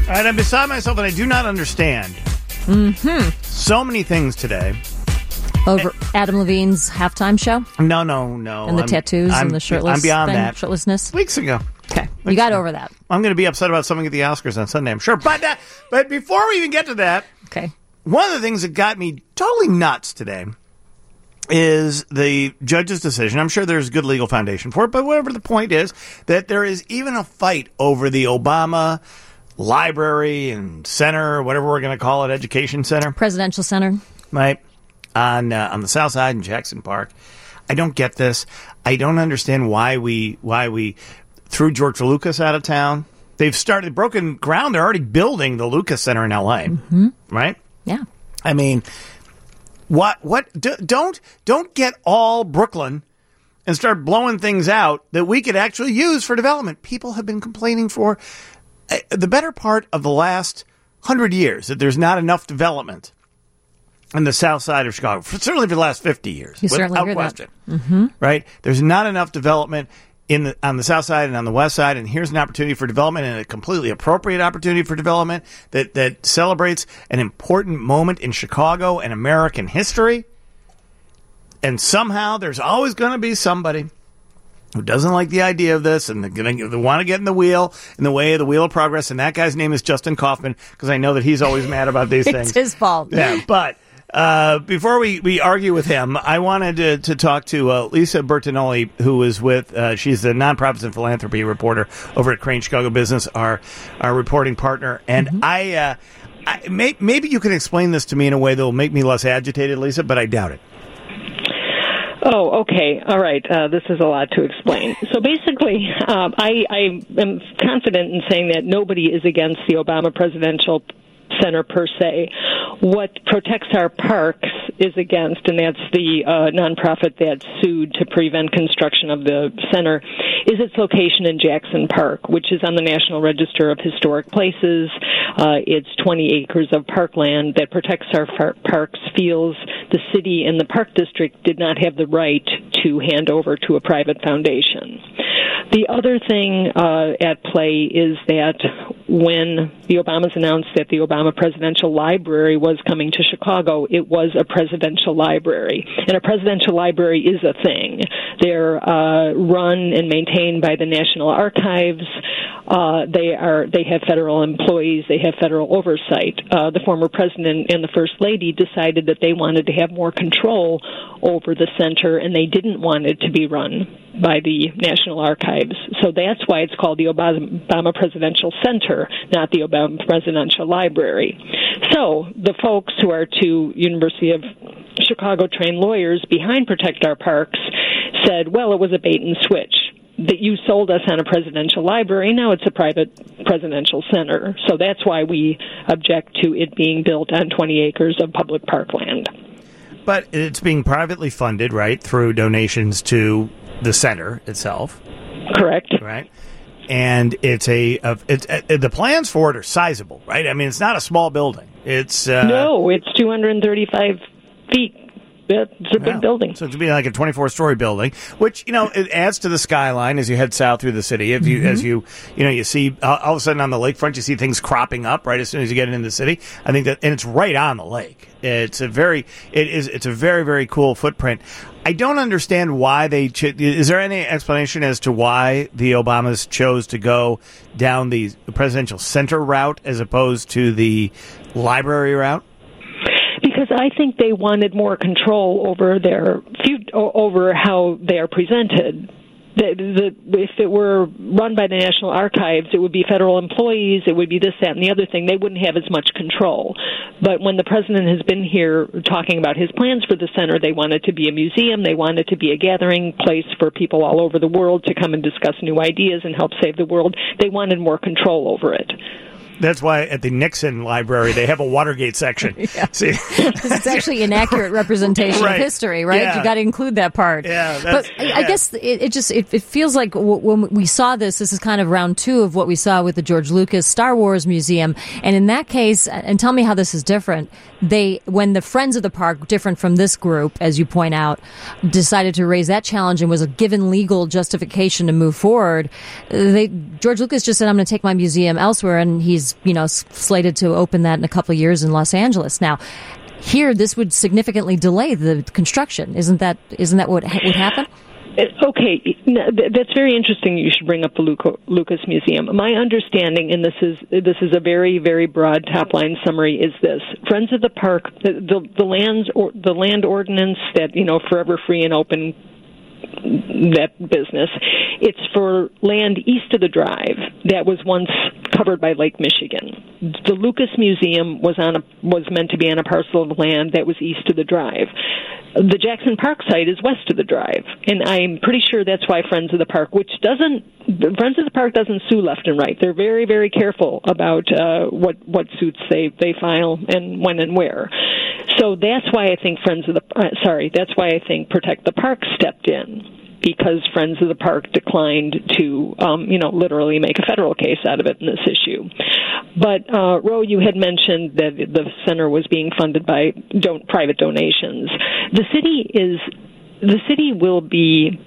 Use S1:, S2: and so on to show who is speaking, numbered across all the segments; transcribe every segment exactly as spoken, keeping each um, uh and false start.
S1: All right, I'm beside myself, and I do not understand
S2: Mm-hmm.
S1: so many things today.
S2: Over Adam Levine's halftime show?
S1: No, no, no.
S2: And the
S1: I'm,
S2: tattoos
S1: I'm,
S2: and the shirtless
S1: I'm beyond
S2: thing,
S1: that.
S2: shirtlessness?
S1: Weeks ago.
S2: Okay,
S1: Weeks
S2: you got
S1: ago.
S2: over that.
S1: I'm going to be upset about something at the Oscars on Sunday, I'm sure. But, uh, but before we even get to that,
S2: okay,
S1: one of the things that got me totally nuts today is the judge's decision. I'm sure there's a good legal foundation for it, but whatever the point is, that there is even a fight over the Obama Library and Center, whatever we're going to call it, Education Center.
S2: Presidential Center.
S1: Right. On uh, on the South Side in Jackson Park. I don't get this. I don't understand why we why we threw George Lucas out of town. They've started broken ground. They're already building the Lucas Center in L A.
S2: Mm-hmm.
S1: Right?
S2: Yeah.
S1: I mean, what what d- don't don't get all Brooklyn and start blowing things out that we could actually use for development. People have been complaining for uh, the better part of the last hundred years that there's not enough development in the South Side of Chicago, for, certainly for the last fifty years,
S2: you certainly
S1: without
S2: hear
S1: question.
S2: That. Mm-hmm.
S1: Right? There's not enough development in the, on the South Side and on the West Side, and here's an opportunity for development, and a completely appropriate opportunity for development that, that celebrates an important moment in Chicago and American history. And somehow there's always going to be somebody who doesn't like the idea of this, and they're going to they want to get in the wheel, in the way of the wheel of progress, and that guy's name is Justin Kaufman, because I know that he's always mad about these things.
S2: It's his fault.
S1: Yeah, but uh, before we, we argue with him, I wanted to, to talk to uh, Lisa Bertinoli, who is with, uh, she's the nonprofits and philanthropy reporter over at Crane Chicago Business, our, our reporting partner. And mm-hmm. I, uh, I may, maybe you can explain this to me in a way that will make me less agitated, Lisa, but I doubt it.
S3: Oh, okay. All right. Uh, this is a lot to explain. So basically, um, I, I am confident in saying that nobody is against the Obama Presidential Center per se. What Protects Our Parks is against, and that's the uh, nonprofit that sued to prevent construction of the center, is its location in Jackson Park, which is on the National Register of Historic Places. Uh, it's twenty acres of parkland that Protects Our Far- Parks feels the city and the park district did not have the right to hand over to a private foundation. The other thing uh, at play is that when the Obamas announced that the Obama Presidential Library was coming to Chicago, it was a presidential library. And a presidential library is a thing. They're uh, run and maintained by the National Archives. Uh, they are they have federal employees. They have federal oversight. Uh, the former president and the first lady decided that they wanted to have more control over the center, and they didn't want it to be run by the National Archives. So that's why it's called the Obama Presidential Center, not the Obama Presidential Library. So the folks who are two University of Chicago trained lawyers behind Protect Our Parks said, well, it was a bait and switch. That you sold us on a presidential library, now it's a private presidential center. So that's why we object to it being built on twenty acres of public parkland.
S1: But it's being privately funded, right, through donations to the center itself.
S3: Correct.
S1: Right. And it's a, a it's a, the plans for it are sizable, right? I mean, it's not a small building. It's uh,
S3: no, it's two hundred thirty-five feet. It's a big
S1: wow.
S3: building.
S1: So it'd be like a twenty-four story building, which, you know, it adds to the skyline as you head south through the city. If you, mm-hmm. as you, you know, you see uh, all of a sudden on the lakefront, you see things cropping up right as soon as you get into the city. I think that, and it's right on the lake. It's a very, it is, it's a very, very cool footprint. I don't understand why they, ch- is there any explanation as to why the Obamas chose to go down the presidential center route as opposed to the library route?
S3: Because I think they wanted more control over their over how they are presented. The, the, if it were run by the National Archives, it would be federal employees, it would be this, that, and the other thing. They wouldn't have as much control. But when the president has been here talking about his plans for the center, they want it to be a museum, they want it to be a gathering place for people all over the world to come and discuss new ideas and help save the world. They wanted more control over it.
S1: That's why at the Nixon Library they have a Watergate section.
S2: Yeah.
S1: See,
S2: it's actually an accurate representation
S1: right.
S2: of history, right?
S1: Yeah.
S2: You got to include that part.
S1: Yeah,
S2: but I,
S1: yeah.
S2: I guess it, it just it, it feels like w- when we saw this, this is kind of round two of what we saw with the George Lucas Star Wars Museum. And in that case, and tell me how this is different. They, when the Friends of the Park, different from this group, as you point out, decided to raise that challenge and was a given legal justification to move forward, they George Lucas just said, "I'm going to take my museum elsewhere," and he's is, you know, slated to open that in a couple of years in Los Angeles. Now, here, this would significantly delay the construction. Isn't that isn't that what ha- would happen?
S3: Okay, that's very interesting. You should bring up the Lucas Museum. My understanding, and this is this is a very very broad top line summary, is this: Friends of the Park, the the, the lands or the land ordinance that you know forever free and open. That business. It's for land east of the Drive that was once covered by Lake Michigan. The Lucas Museum was on a, was meant to be on a parcel of land that was east of the Drive. The Jackson Park site is west of the Drive, and I'm pretty sure that's why Friends of the Park, which doesn't Friends of the Park doesn't sue left and right. They're very very careful about uh, what what suits they they file and when and where. So that's why I think Friends of the uh, sorry, that's why I think Protect the Park stepped in, because Friends of the Park declined to, um, you know, literally make a federal case out of it in this issue. But uh, Ro, you had mentioned that the center was being funded by don- private donations. The city is the city will be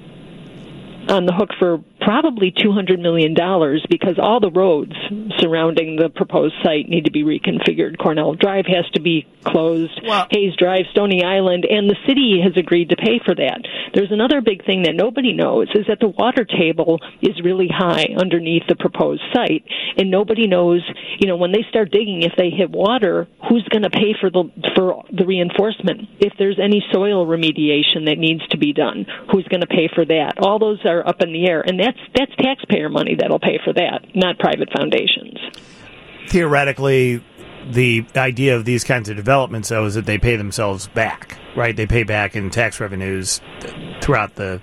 S3: on the hook for probably two hundred million dollars because all the roads surrounding the proposed site need to be reconfigured. Cornell Drive has to be closed, well, Hayes Drive, Stony Island, and the city has agreed to pay for that. There's another big thing that nobody knows is that the water table is really high underneath the proposed site, and nobody knows, you know, when they start digging, if they hit water, who's going to pay for the for the reinforcement? If there's any soil remediation that needs to be done, who's going to pay for that? All those are up in the air, and that's that's taxpayer money that'll pay for that, not private foundations.
S1: Theoretically, the idea of these kinds of developments, though, is that they pay themselves back, right? They pay back in tax revenues throughout the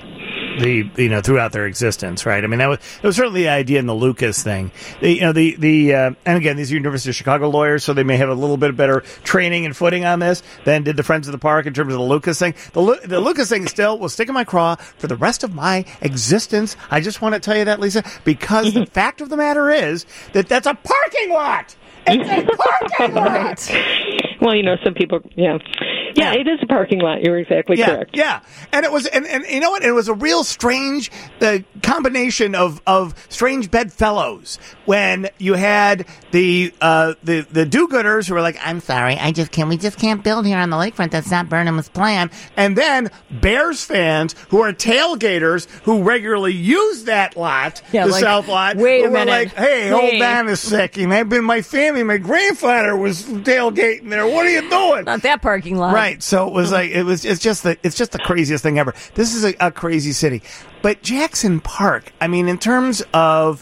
S1: the you know throughout their existence, right? I mean, that was that was certainly the idea in the Lucas thing. The, you know, the the uh, and again, these are University of Chicago lawyers, so they may have a little bit better training and footing on this than did the Friends of the Park in terms of the Lucas thing. The Lu- the Lucas thing still will stick in my craw for the rest of my existence. I just want to tell you that, Lisa, because the fact of the matter is that that's a parking lot. It's a parking lot.
S3: Well, you know, some people, yeah. Yeah, it is a parking lot. You're exactly
S1: yeah,
S3: correct.
S1: Yeah, and it was, and, and you know what? It was a real strange uh, combination of, of strange bedfellows when you had the uh, the the do-gooders who were like, "I'm sorry, I just can't. We just can't build here on the lakefront. That's not Burnham's plan." And then Bears fans who are tailgaters who regularly use that lot,
S2: yeah,
S1: the
S2: like,
S1: South lot,
S2: wait
S1: who
S2: a
S1: were
S2: minute.
S1: like, "Hey,
S2: hey.
S1: old man is sick, and I've been my family. My grandfather was tailgating there. What are you doing?"
S2: Not that parking lot.
S1: Right. So it was like it was. It's just the. It's just the craziest thing ever. This is a, a crazy city, but Jackson Park. I mean, in terms of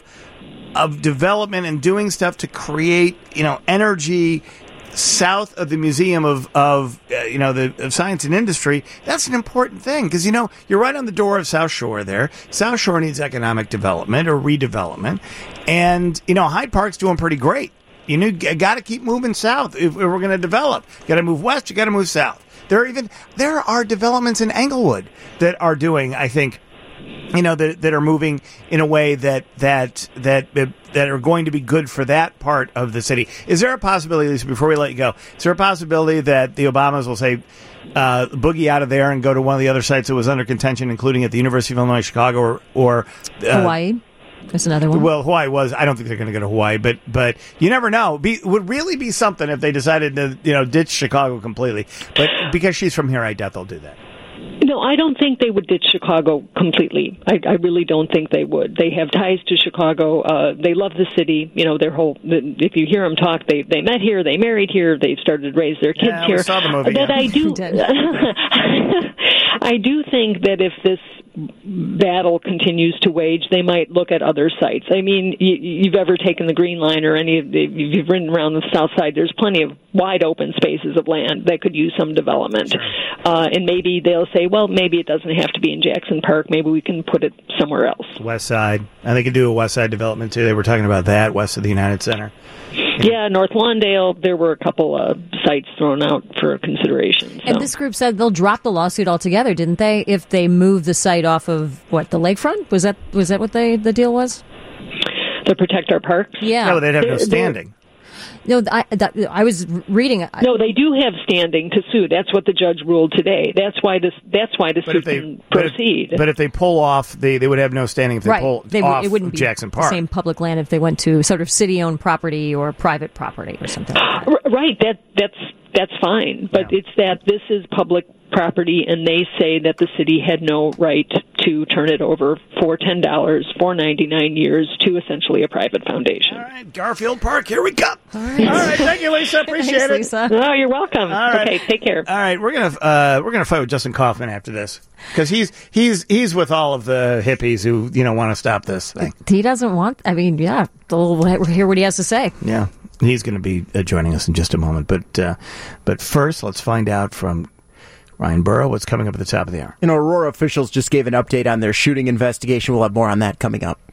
S1: of development and doing stuff to create, you know, energy south of the Museum of of uh, you know the of Science and Industry. That's an important thing because you know you're right on the door of South Shore. There, South Shore needs economic development or redevelopment, and you know Hyde Park's doing pretty great. You know, got to keep moving south if we're going to develop. Got to move west. You got to move south. There are even there are developments in Englewood that are doing, I think, you know, that that are moving in a way that that that that are going to be good for that part of the city. Is there a possibility, Lisa, before we let you go, is there a possibility that the Obamas will say uh, boogie out of there and go to one of the other sites that was under contention, including at the University of Illinois Chicago or or uh,
S2: Hawaii? That's another one.
S1: Well, Hawaii was. I don't think they're going to go to Hawaii, but but you never know. Be, would really be something if they decided to you know ditch Chicago completely. But because she's from here, I doubt they'll do that.
S3: No, I don't think they would ditch Chicago completely. I, I really don't think they would. They have ties to Chicago. Uh, they love the city. You know, their whole. If you hear them talk, they they met here, they married here, they've started to raise their kids
S1: yeah,
S3: here.
S1: We saw the movie.
S3: But
S1: yeah.
S3: I do. I do think that if this battle continues to wage, they might look at other sites. I mean, you, you've ever taken the Green Line or any of the, you've ridden around the South Side, there's plenty of wide open spaces of land that could use some development.
S1: Sure.
S3: Uh, and maybe they'll say, well, maybe it doesn't have to be in Jackson Park. Maybe we can put it somewhere else.
S1: West Side. And they could do a West Side development, too. They were talking about that, west of the United Center.
S3: Yeah, North Lawndale, there were a couple of sites thrown out for consideration. So.
S2: And this group said they'll drop the lawsuit altogether, didn't they? If they move the site off of what the lakefront was that was that what they the deal was?
S3: To protect our parks.
S2: Yeah,
S1: No, they'd have no
S3: They're-
S1: standing.
S2: No, I, that, I was reading.
S3: No, they do have standing to sue. That's what the judge ruled today. That's why this. That's why the
S1: But
S3: suit
S1: if they
S3: can
S1: but if,
S3: proceed.
S1: but if they pull off, they they would have no standing if they
S2: right.
S1: pull
S2: They,
S1: off
S2: it wouldn't be
S1: Jackson
S2: the
S1: Park.
S2: same public land if they went to sort of city-owned property or private property or something like that.
S3: Right. That that's that's fine. But
S1: Yeah.
S3: it's that this is public property, and they say that the city had no right to turn it over for ten dollars for ninety-nine years to essentially a private foundation.
S1: All right, Garfield Park, here we go. All
S2: right.
S1: All right, thank you, Lisa. Appreciate
S2: Thanks,
S1: it.
S2: Lisa.
S3: Oh, you're welcome.
S1: All right.
S3: Okay, take care.
S1: All right, we're gonna uh, we're gonna fight with Justin Kaufman after this because he's he's he's with all of the hippies who you know want to stop this thing.
S2: He doesn't want. I mean, yeah. We'll hear what he has to say.
S1: Yeah, he's going to be uh, joining us in just a moment. But uh, but first, let's find out from Ryan Burrow what's coming up at the top of the hour.
S4: You know, Aurora officials just gave an update on their shooting investigation. We'll have more on that coming up.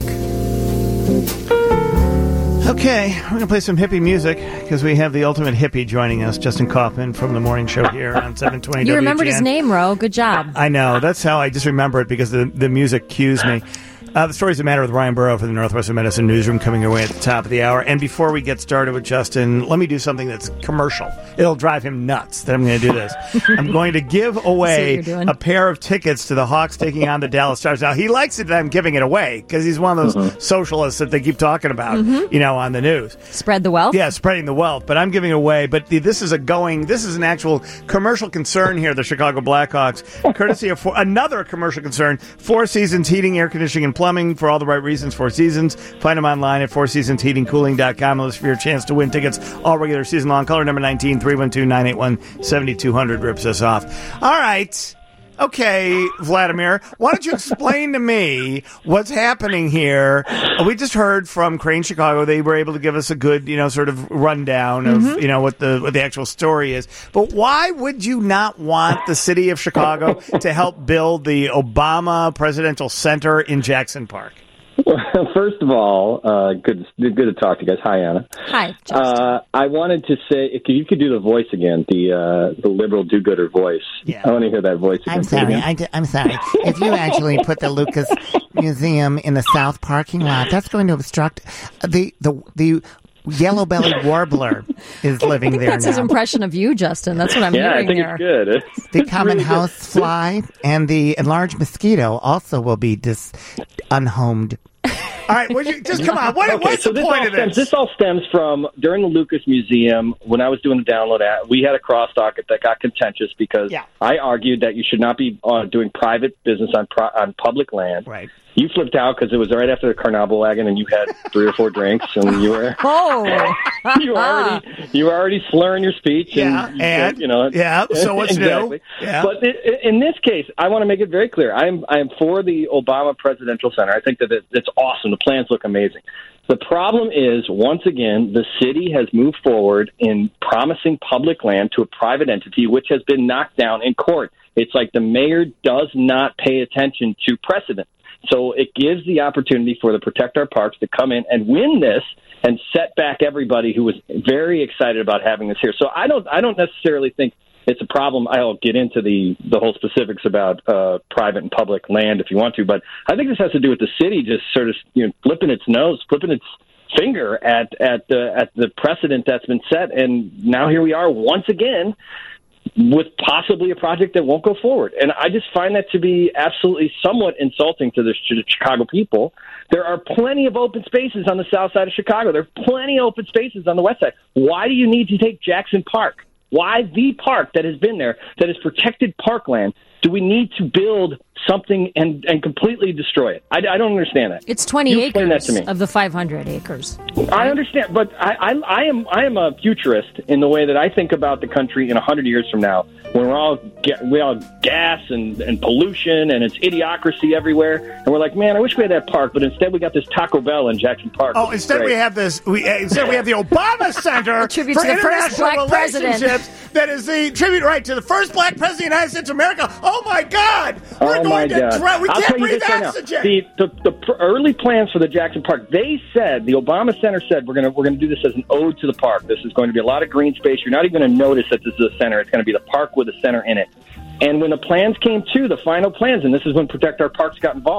S1: Okay, we're going to play some hippie music because we have the ultimate hippie joining us, Justin Kaufman from the morning show here on seven twenty
S2: You
S1: W G N.
S2: remembered his name, Ro. Good job.
S1: I know. That's how I just remember it because the, the music cues me. Uh, the Stories That Matter with Ryan Burrow from the Northwestern Medicine Newsroom coming your way at the top of the hour. And before we get started with Justin, let me do something that's commercial. It'll drive him nuts that I'm going to do this. I'm going to give away a pair of tickets to the Hawks taking on the Dallas Stars. Now, he likes it that I'm giving it away because he's one of those mm-hmm. socialists that they keep talking about, mm-hmm. you know, on the news.
S2: Spread the wealth?
S1: Yeah, spreading the wealth. But I'm giving it away. But the, this is a going, this is an actual commercial concern here, the Chicago Blackhawks, courtesy of four, another commercial concern, Four Seasons Heating, Air Conditioning, and Plumbing. For all the right reasons, Four Seasons. Find them online at four seasons heating cooling dot com. List for your chance to win tickets all regular season long. Caller number nineteen, three one two, nine eight one, seven two zero zero rips us off. All right. Okay, Vladimir, why don't you explain to me what's happening here? We just heard from Crane Chicago. They were able to give us a good, you know, sort of rundown of, mm-hmm. you know, what the what the actual story is. But why would you not want the city of Chicago to help build the Obama Presidential Center in Jackson Park?
S5: Well, first of all, uh, good, good to talk to you guys. Hi, Anna.
S2: Hi.
S5: Uh, I wanted to say, if you could do the voice again, the uh, the liberal do-gooder voice.
S1: Yeah.
S5: I want to hear that voice again.
S6: I'm sorry. I d- I'm sorry. If you actually put the Lucas Museum in the South parking lot, that's going to obstruct the the the. Yellow-bellied warbler is living
S2: I think
S6: there
S2: that's
S6: now.
S2: his impression of you, Justin. That's what I'm
S5: yeah,
S2: hearing
S5: I think
S2: here.
S5: it's good. It's,
S6: The
S5: it's
S6: common
S5: really
S6: house
S5: good.
S6: fly and the enlarged mosquito also will be dis- unhomed.
S1: All right, would you, just come on. What,
S5: Okay,
S1: what's
S5: so
S1: the
S5: this
S1: point
S5: all
S1: of
S5: stems,
S1: this?
S5: this all stems from during the Lucas Museum, when I was doing the download app, we had a crosstalk that got contentious because
S1: Yeah.
S5: I argued that you should not be uh, doing private business on pro- on public land.
S1: Right.
S5: You flipped out because it was right after the Carnable wagon, and you had three or four drinks, and you were
S2: Oh.
S5: you were already you were already slurring your speech.
S1: Yeah,
S5: and, you,
S1: and?
S5: you know,
S1: Yeah, so what's new?
S5: exactly.
S1: Yeah.
S5: But i- in this case, I want to make it very clear. I am I am for the Obama Presidential Center. I think that it, it's awesome. The plans look amazing. The problem is, once again, the city has moved forward in promising public land to a private entity, which has been knocked down in court. It's like the mayor does not pay attention to precedent. So it gives the opportunity for the Protect Our Parks to come in and win this and set back everybody who was very excited about having this here. So I don't, I don't necessarily think it's a problem. I'll get into the, the whole specifics about uh, private and public land if you want to, but I think this has to do with the city just sort of, you know, flipping its nose, flipping its finger at at the at the precedent that's been set, and now here we are once again with possibly a project that won't go forward. And I just find that to be absolutely somewhat insulting to the Chicago people. There are plenty of open spaces on the south side of Chicago. There are plenty of open spaces on the west side. Why do you need to take Jackson Park? Why the park that has been there, that is protected parkland, do we need to build something and, and completely destroy it? I, I don't understand that.
S2: It's twenty
S5: You explain
S2: acres
S5: that to me.
S2: of the five hundred acres.
S5: I understand, but I, I, I am I am a futurist in the way that I think about the country in a hundred years from now, when we're all ga- we all gas and, and pollution and it's idiocracy everywhere, and we're like, man, I wish we had that park, but instead we got this Taco Bell in Jackson Park.
S1: Oh, instead
S5: Great.
S1: we have this. We uh, instead we have the Obama Center
S2: tribute
S1: for
S2: to the first
S1: international
S2: black president.
S1: relationships. That is the tribute, right, to the first black president of the United States of America. Oh my God, we're
S5: oh
S1: going
S5: my
S1: to
S5: God.
S1: drown. We
S5: I'll
S1: can't
S5: tell you
S1: breathe
S5: this right now.
S1: oxygen.
S5: The, the the pr- early plans for the Jackson Park, they said the Obama Center said we're gonna we're gonna do this as an ode to the park. This is going to be a lot of green space. You're not even going to notice that this is a center. It's going to be the park with a center in it. And when the plans came to the final plans, and this is when Protect Our Parks got involved,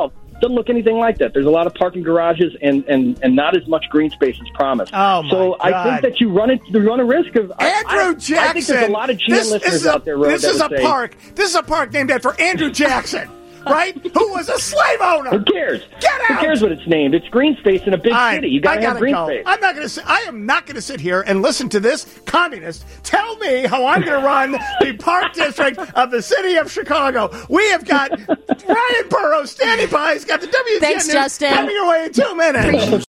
S5: doesn't look anything like that. There's a lot of parking garages and, and, and not as much green space as promised.
S1: Oh, my
S5: so
S1: God.
S5: I think that you run into, you run a risk of
S1: Andrew
S5: I, I,
S1: Jackson.
S5: I think there's a lot of G M
S1: this,
S5: listeners
S1: this is a,
S5: out there. Road,
S1: this
S5: that
S1: is a
S5: would say,
S1: park. This is a park named after Andrew Jackson, right? Who was a slave owner.
S5: Who cares?
S1: Get out.
S5: Who cares what it's named? It's green space in a big
S1: I,
S5: city. You got
S1: I
S5: to
S1: gotta
S5: have green
S1: go.
S5: space.
S1: I'm not going to. I am not going to sit here and listen to this communist tell me how I'm going to run the park district of the city of Chicago. We have got Ryan Burrows standing by. He's got the W G N
S2: Thanks,
S1: News
S2: Justin.
S1: coming your way in two minutes.